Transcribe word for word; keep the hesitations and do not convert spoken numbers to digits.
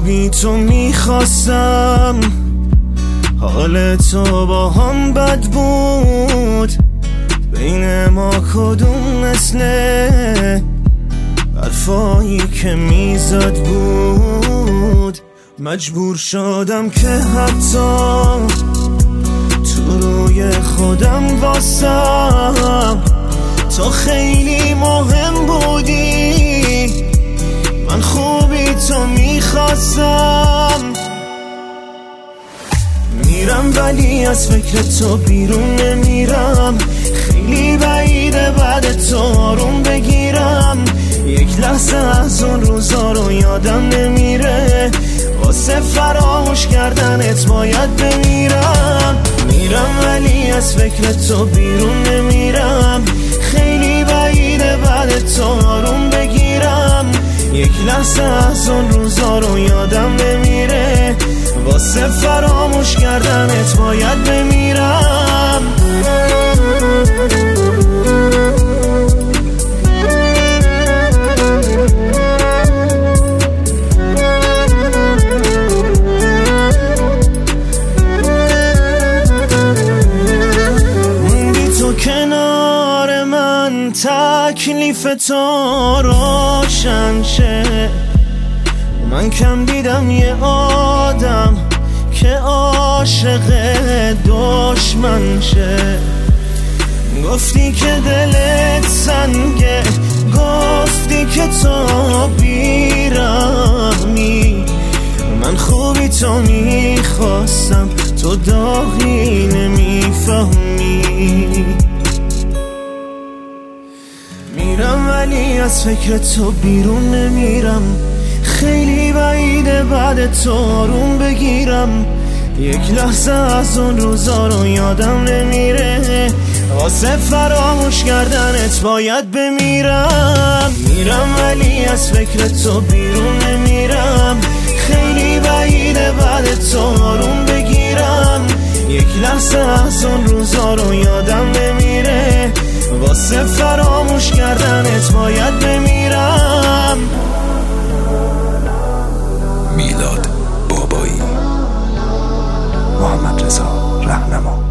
بی تو میخواستم، حال تو با هم بد بود، بین ما کدوم مثله حرفایی که میزد بود. مجبور شدم که حتی تو روی خودم واسم تو خیلی مهم بودی، من خوبی تو میخواستم. میرم ولی از فکر تو بیرون نمیرم، خیلی بعیده بعد تو آروم بگیرم. یک لحظه از اون روزا رو یادم نمیره، واسه فراموش کردنت باید بمیرم. میرم ولی از فکر تو بیرون نمیرم، خیلی بعیده بعد تو آروم بگیرم. یک لحظه از اون روزا رو یادم نمیره، واسه فراموش کردنت باید بمیرم. موندی تو کنار من، تکلیف تو روشن شه. من کم دیدم یه آدم که عاشق دشمن شه. گفتی که دلت سنگه، گفتی که تو بیرحمی، من خوبی تو میخواستم، تو داغی نمیفهمی. میرم ولی از فکر تو بیرون نمیرم، خیلی بعیده بعد تو آروم بگیرم. یک لحظه از اون روزا رو یادم نمیره، واسه فراموش کردنت باید بمیرم. میرم ولی از فکر تو بیرون نمیرم، خیلی بعیده بعد تو آروم بگیرم. یک لحظه از اون روزا رو یادم نمیره، واسه فراموش کردنت باید بمیرم. میلاد بابایی، محمد رضا رهنما.